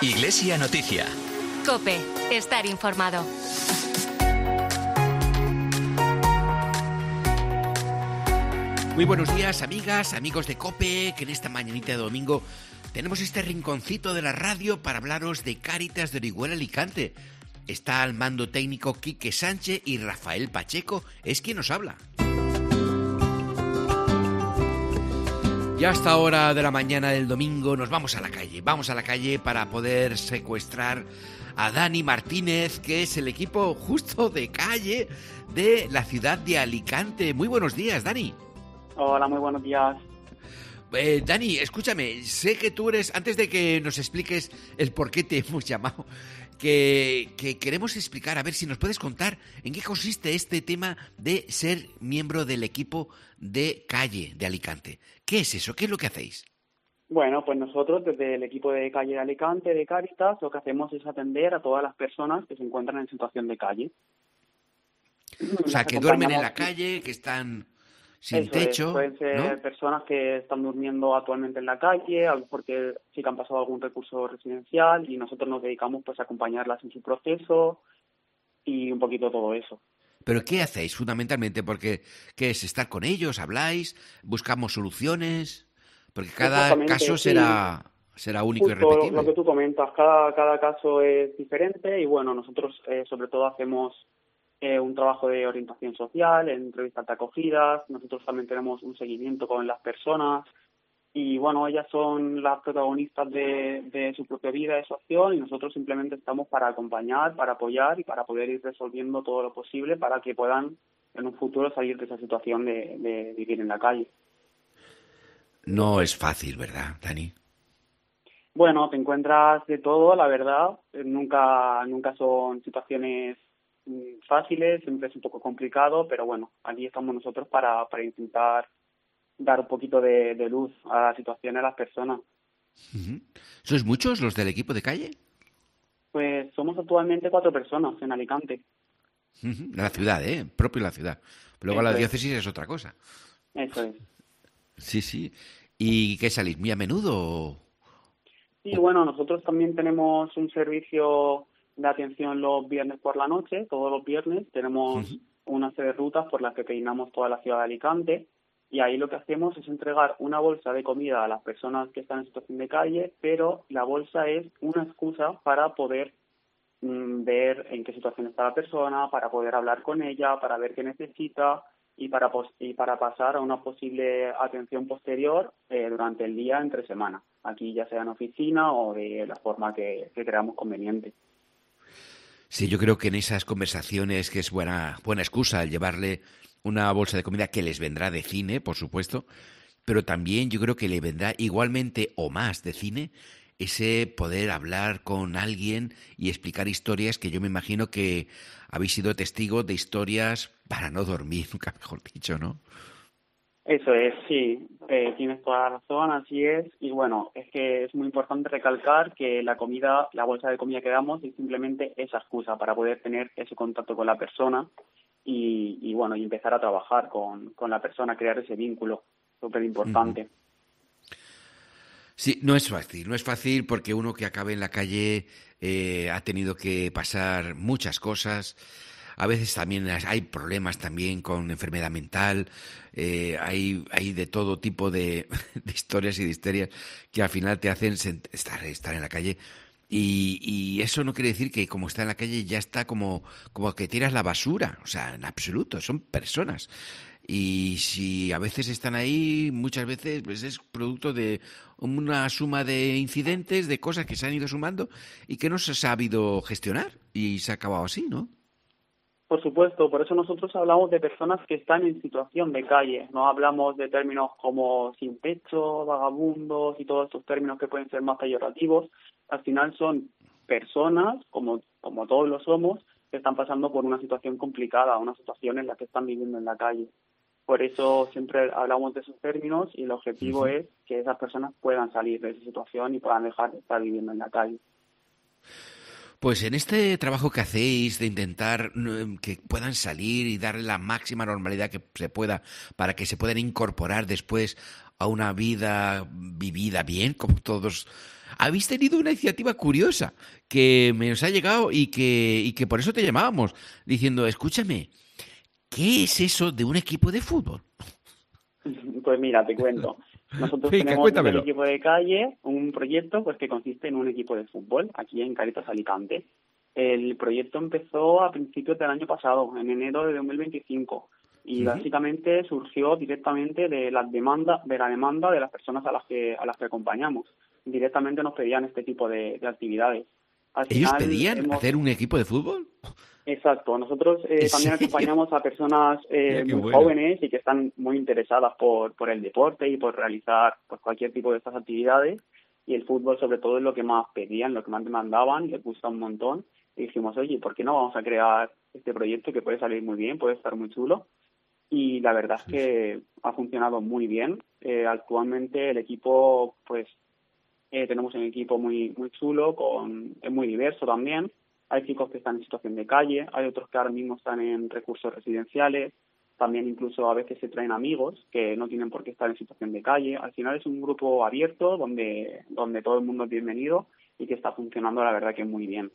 Iglesia Noticia. COPE. Estar informado. Muy buenos días, amigas, amigos de COPE, que en esta mañanita de domingo tenemos este rinconcito de la radio para hablaros de Cáritas de Orihuela Alicante. Está al mando técnico Quique Sánchez y Rafael Pacheco es quien nos habla. Ya a esta hora de la mañana del domingo nos vamos a la calle para poder secuestrar a Dani Martínez, que es el equipo justo de calle de la ciudad de Alicante. Muy buenos días, Dani. Hola, muy buenos días. Dani, escúchame, sé que tú eres, antes de que nos expliques el por qué te hemos llamado, que queremos explicar, a ver si nos puedes contar en qué consiste este tema de ser miembro del equipo de calle de Alicante. ¿Qué es eso? ¿Qué es lo que hacéis? Bueno, pues nosotros desde el equipo de calle de Alicante, de Cáritas, lo que hacemos es atender a todas las personas que se encuentran en situación de calle. O sea, que duermen en la calle, que están sin techo, pueden ser, ¿no?, personas que están durmiendo actualmente en la calle, porque sí que han pasado algún recurso residencial y nosotros nos dedicamos pues a acompañarlas en su proceso y un poquito todo eso. ¿Pero qué hacéis fundamentalmente? Porque ¿qué es? ¿Estar con ellos? ¿Habláis? ¿Buscamos soluciones? Porque cada caso será único y repetible. Lo que tú comentas, cada caso es diferente y bueno, nosotros sobre todo hacemos un trabajo de orientación social, entrevistas de acogidas, nosotros también tenemos un seguimiento con las personas y bueno, ellas son las protagonistas de su propia vida, de su acción y nosotros simplemente estamos para acompañar, para apoyar y para poder ir resolviendo todo lo posible para que puedan en un futuro salir de esa situación de vivir en la calle. No es fácil, ¿verdad, Dani? Bueno, te encuentras de todo, la verdad, nunca son situaciones fáciles, siempre es un poco complicado, pero bueno, aquí estamos nosotros para intentar dar un poquito de luz a la situación de las personas. Uh-huh. ¿Sois muchos los del equipo de calle? Pues somos actualmente 4 personas en Alicante. Uh-huh. En la ciudad, propio la ciudad. Luego la diócesis es otra cosa. Eso es. Sí. ¿Y qué salís? ¿Muy a menudo? Sí, bueno, nosotros también tenemos un servicio de atención los viernes por la noche. Todos los viernes tenemos una serie de rutas por las que peinamos toda la ciudad de Alicante y ahí lo que hacemos es entregar una bolsa de comida a las personas que están en situación de calle, pero la bolsa es una excusa para poder ver en qué situación está la persona, para poder hablar con ella, para ver qué necesita y para pasar a una posible atención posterior durante el día entre semana, aquí ya sea en oficina o de la forma que creamos conveniente. Sí, yo creo que en esas conversaciones que es buena excusa el llevarle una bolsa de comida que les vendrá de cine, por supuesto, pero también yo creo que le vendrá igualmente o más de cine ese poder hablar con alguien y explicar historias que yo me imagino que habéis sido testigos de historias para no dormir, nunca mejor dicho, ¿no? Eso es, sí, tienes toda la razón, así es. Y bueno, es que es muy importante recalcar que la bolsa de comida que damos es simplemente esa excusa para poder tener ese contacto con la persona y bueno, y empezar a trabajar con la persona, crear ese vínculo, súper importante. Uh-huh. Sí, no es fácil porque uno que acabe en la calle ha tenido que pasar muchas cosas. A veces también hay problemas también con enfermedad mental, hay de todo tipo de historias y de histerias que al final te hacen estar en la calle y eso no quiere decir que como está en la calle ya está como que tiras la basura, o sea, en absoluto, son personas. Y si a veces están ahí, muchas veces pues es producto de una suma de incidentes, de cosas que se han ido sumando y que no se ha sabido gestionar y se ha acabado así, ¿no? Por supuesto, por eso nosotros hablamos de personas que están en situación de calle, no hablamos de términos como sin techo, vagabundos y todos estos términos que pueden ser más peyorativos. Al final son personas, como todos lo somos, que están pasando por una situación complicada, una situación en la que están viviendo en la calle. Por eso siempre hablamos de esos términos y el objetivo es que esas personas puedan salir de esa situación y puedan dejar de estar viviendo en la calle. Pues en este trabajo que hacéis de intentar que puedan salir y darle la máxima normalidad que se pueda para que se puedan incorporar después a una vida vivida bien, como todos habéis tenido una iniciativa curiosa que me nos ha llegado y que por eso te llamábamos, diciendo, escúchame, ¿qué es eso de un equipo de fútbol? Pues mira, te cuento. Nosotros Venga, tenemos el cuéntamelo. equipo de calle, un proyecto pues que consiste en un equipo de fútbol aquí en Cáritas Alicante. El proyecto empezó a principios del año pasado, en enero de 2025, y básicamente surgió directamente de la demanda de las personas a las que acompañamos. Directamente nos pedían este tipo de actividades. Al ¿Ellos final pedían hemos hacer un equipo de fútbol? Exacto, nosotros ¿En también serio? acompañamos a personas Mira qué muy bueno. jóvenes y que están muy interesadas por el deporte y por realizar pues, cualquier tipo de estas actividades, y el fútbol sobre todo es lo que más pedían, lo que más demandaban, y les gusta un montón, y dijimos, oye, ¿por qué no vamos a crear este proyecto que puede salir muy bien, puede estar muy chulo? Y la verdad es que ha funcionado muy bien. Actualmente el equipo, pues tenemos un equipo muy chulo, es muy diverso también. Hay chicos que están en situación de calle, hay otros que ahora mismo están en recursos residenciales, también incluso a veces se traen amigos que no tienen por qué estar en situación de calle. Al final es un grupo abierto donde todo el mundo es bienvenido y que está funcionando la verdad que muy bien.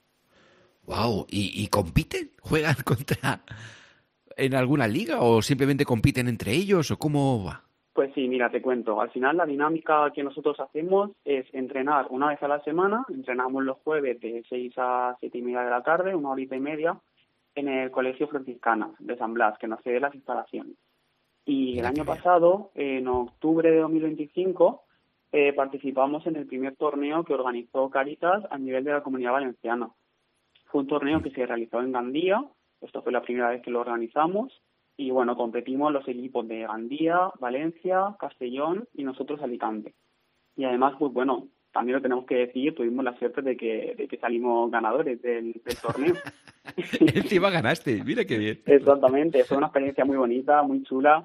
Wow, ¿y compiten? ¿Juegan contra en alguna liga o simplemente compiten entre ellos o cómo va? Pues sí, mira, te cuento. Al final la dinámica que nosotros hacemos es entrenar una vez a la semana. Entrenamos los jueves de 6 a 7 y media de la tarde, 1 horita y media, en el Colegio Franciscanas de San Blas, que nos cede las instalaciones. Y el Mira qué año bien. pasado, en octubre de 2025, participamos en el primer torneo que organizó Cáritas a nivel de la Comunidad Valenciana. Fue un torneo que se realizó en Gandía. Esto fue la primera vez que lo organizamos. Y bueno, competimos los equipos de Gandía, Valencia, Castellón y nosotros Alicante. Y además, pues bueno, también lo tenemos que decir, tuvimos la suerte de que salimos ganadores del torneo. Encima ganaste, mira qué bien. Exactamente, fue una experiencia muy bonita, muy chula.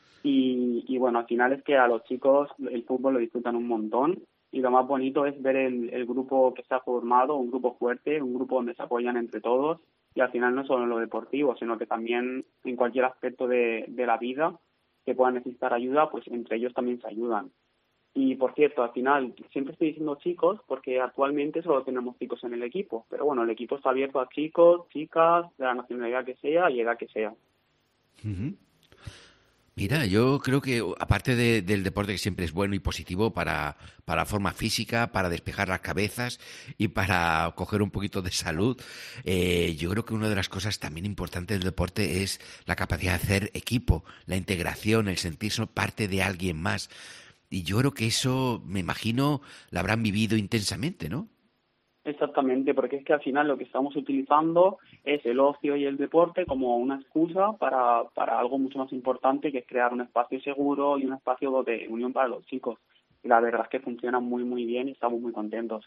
Y bueno, al final es que a los chicos el fútbol lo disfrutan un montón. Y lo más bonito es ver el grupo que se ha formado, un grupo fuerte, un grupo donde se apoyan entre todos. Y al final no solo en lo deportivo, sino que también en cualquier aspecto de la vida que puedan necesitar ayuda, pues entre ellos también se ayudan. Y por cierto, al final siempre estoy diciendo chicos porque actualmente solo tenemos chicos en el equipo. Pero bueno, el equipo está abierto a chicos, chicas, de la nacionalidad que sea y edad que sea. Ujú. Mira, yo creo que aparte del deporte que siempre es bueno y positivo para la forma física, para despejar las cabezas y para coger un poquito de salud, yo creo que una de las cosas también importantes del deporte es la capacidad de hacer equipo, la integración, el sentirse parte de alguien más. Y yo creo que eso, me imagino, lo habrán vivido intensamente, ¿no? Exactamente, porque es que al final lo que estamos utilizando es el ocio y el deporte como una excusa para algo mucho más importante, que es crear un espacio seguro y un espacio de unión para los chicos. Y la verdad es que funciona muy bien y estamos muy contentos.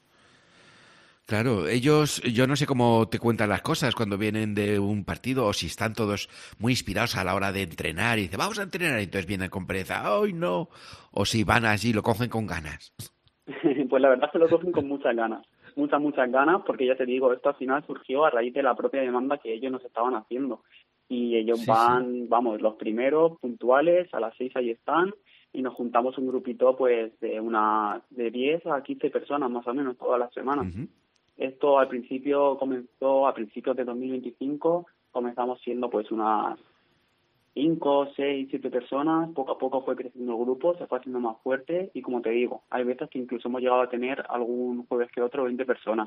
Claro, ellos, yo no sé cómo te cuentan las cosas cuando vienen de un partido o si están todos muy inspirados a la hora de entrenar y dicen, vamos a entrenar, y entonces vienen con pereza, ¡ay no! O si van allí y lo cogen con ganas. Pues la verdad es que lo cogen con muchas ganas, muchas ganas, porque ya te digo, esto al final surgió a raíz de la propia demanda que ellos nos estaban haciendo. Y ellos Sí, sí. vamos, los primeros puntuales, a las 6 ahí están, y nos juntamos un grupito pues de 10 a 15 personas más o menos todas las semanas. Ujú. Esto al principio comenzó a principios de 2025, comenzamos siendo pues unas 5, 6, 7 personas, poco a poco fue creciendo el grupo, se fue haciendo más fuerte y como te digo, hay veces que incluso hemos llegado a tener algún jueves que otro 20 personas.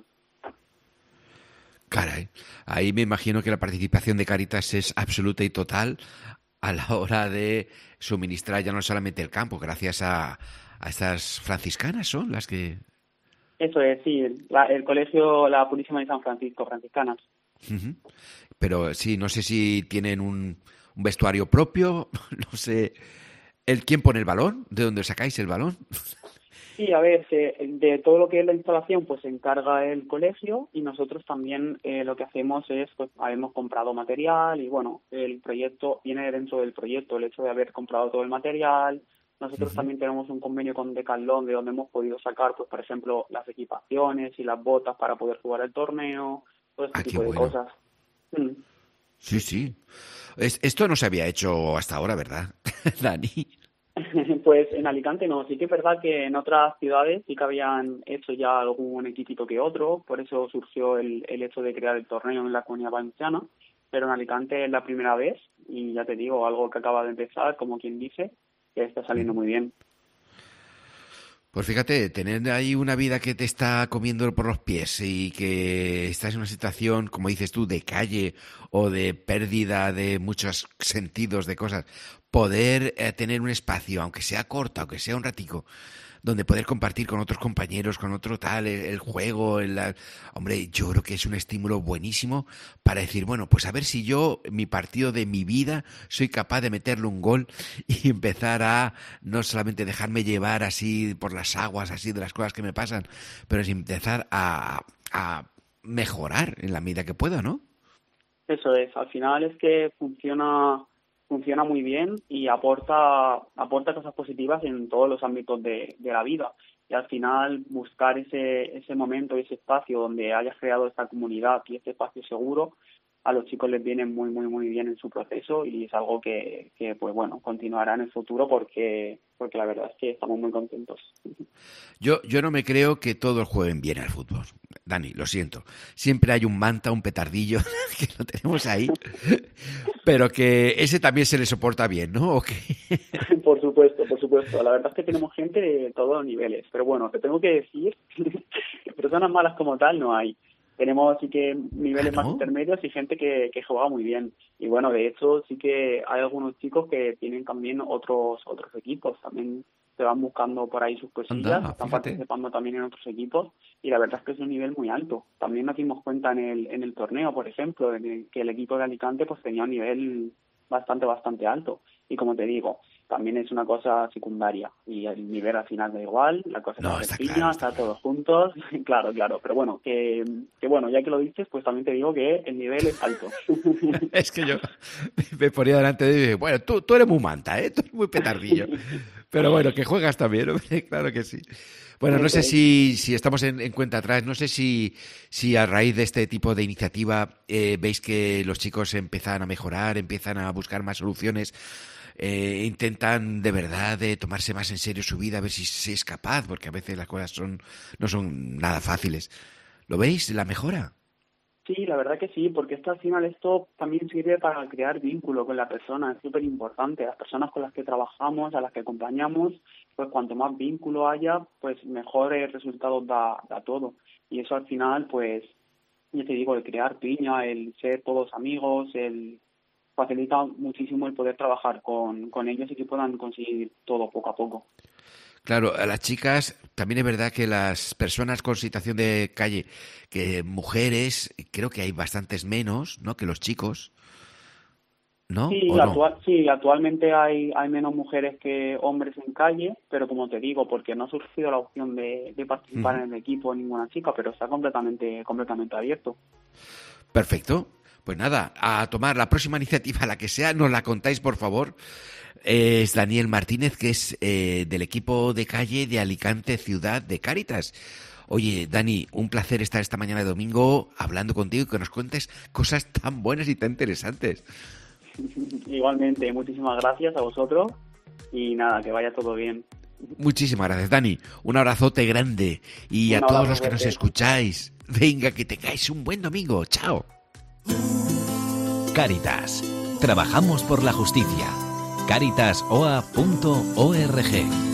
Caray, ahí me imagino que la participación de Caritas es absoluta y total a la hora de suministrar ya no solamente el campo, gracias a estas franciscanas son las que... Eso es, sí, el colegio La Purísima de San Francisco, franciscanas. Ujú. Pero sí, no sé si tienen un vestuario propio, no sé. ¿Quién pone el balón? ¿De dónde sacáis el balón? Sí, a ver, de todo lo que es la instalación pues se encarga el colegio y nosotros también lo que hacemos es, pues hemos comprado material y bueno, el proyecto viene dentro del proyecto, el hecho de haber comprado todo el material. Nosotros también tenemos un convenio con Decathlon de donde hemos podido sacar, pues por ejemplo, las equipaciones y las botas para poder jugar el torneo, todo este Ah, qué tipo de bueno. cosas. Mm. Sí, sí. Esto no se había hecho hasta ahora, ¿verdad, Dani? Pues en Alicante no, sí que es verdad que en otras ciudades sí que habían hecho ya algún equipito que otro, por eso surgió el hecho de crear el torneo en la Comunidad Valenciana, pero en Alicante es la primera vez y ya te digo, algo que acaba de empezar, como quien dice, que está saliendo muy bien. Pues fíjate, tener ahí una vida que te está comiendo por los pies y que estás en una situación, como dices tú, de calle o de pérdida de muchos sentidos de cosas, poder tener un espacio, aunque sea corto, aunque sea un ratico, donde poder compartir con otros compañeros, con otro tal, el juego, hombre, yo creo que es un estímulo buenísimo para decir, bueno, pues a ver si yo, mi partido de mi vida, soy capaz de meterle un gol y empezar a no solamente dejarme llevar así por las aguas, así de las cosas que me pasan, pero es empezar a mejorar en la medida que pueda, ¿no? Eso es, al final es que funciona muy bien y aporta cosas positivas en todos los ámbitos de la vida. Y al final buscar ese momento, ese espacio donde hayas creado esta comunidad y este espacio seguro, a los chicos les viene muy, muy, muy bien en su proceso y es algo que pues bueno, continuará en el futuro porque la verdad es que estamos muy contentos. Yo no me creo que todos jueguen bien al fútbol, Dani, lo siento. Siempre hay un manta, un petardillo, que lo tenemos ahí, pero que ese también se le soporta bien, ¿no? ¿O qué? Por supuesto. La verdad es que tenemos gente de todos los niveles, pero bueno, te tengo que decir que personas malas como tal no hay. Tenemos sí que niveles más intermedios y gente que juega muy bien. Y bueno, de hecho sí que hay algunos chicos que tienen también otros equipos. También se van buscando por ahí sus cosillas, están participando también en otros equipos y la verdad es que es un nivel muy alto. También nos dimos cuenta en el torneo, por ejemplo, que el equipo de Alicante pues tenía un nivel bastante alto. Y como te digo, también es una cosa secundaria y el nivel al final da igual, la cosa no, es sencilla, está todos juntos, claro, pero bueno, que bueno, ya que lo dices, pues también te digo que el nivel es alto. Es que yo me ponía delante de y bueno, tú eres muy manta, tú eres muy petardillo, pero bueno, que juegas también, hombre, claro que sí. Bueno, no sé si estamos en cuenta atrás, no sé si a raíz de este tipo de iniciativa veis que los chicos empiezan a mejorar, empiezan a buscar más soluciones, intentan de verdad tomarse más en serio su vida, a ver si es capaz, porque a veces las cosas no son nada fáciles. ¿Lo veis, la mejora? Sí, la verdad que sí, porque al final esto también sirve para crear vínculo con la persona, es súper importante. Las personas con las que trabajamos, a las que acompañamos, pues cuanto más vínculo haya, pues mejores resultados da todo. Y eso al final, pues, ya te digo, el crear piña, el ser todos amigos, el facilita muchísimo el poder trabajar con ellos y que puedan conseguir todo poco a poco. Claro, a las chicas también es verdad que las personas con situación de calle, que mujeres, creo que hay bastantes menos, ¿no?, que los chicos, ¿no? Sí, actualmente hay menos mujeres que hombres en calle, pero como te digo, porque no ha surgido la opción de participar en el equipo ninguna chica, pero está completamente abierto. Perfecto. Pues nada, a tomar la próxima iniciativa, la que sea, nos la contáis, por favor. Es Daniel Martínez, que es del equipo de calle de Alicante Ciudad de Cáritas. Oye, Dani, un placer estar esta mañana de domingo hablando contigo y que nos cuentes cosas tan buenas y tan interesantes. Igualmente, muchísimas gracias a vosotros y nada, que vaya todo bien. Muchísimas gracias, Dani. Un abrazote grande y a todos los que nos escucháis. Venga, que tengáis un buen domingo. Chao. Cáritas. Trabajamos por la justicia. Caritasoa.org